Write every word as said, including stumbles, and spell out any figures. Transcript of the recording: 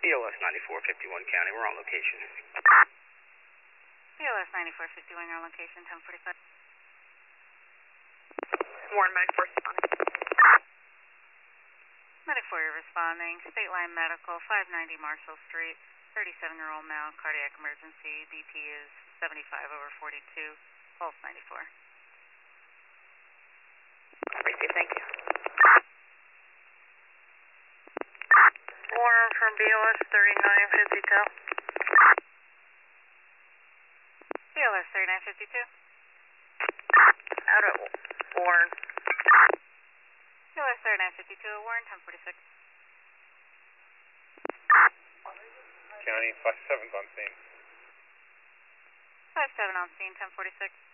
P L S ninety-four fifty-one County, we're on location. P L S ninety-four fifty-one, you're on location, ten forty-five. Warren, Medic four responding. Medic four, you're responding. State Line Medical, five ninety Marshall Street, thirty-seven-year-old male, cardiac emergency. B P is seventy-five over forty-two, pulse ninety-four. Received, thank you. Warren from B L S thirty-nine fifty-two. B L S thirty-nine fifty-two. Out of Warren. B L S thirty-nine fifty-two, Warren, ten forty-six. County, five seven's on scene. five seven on scene, ten forty-six.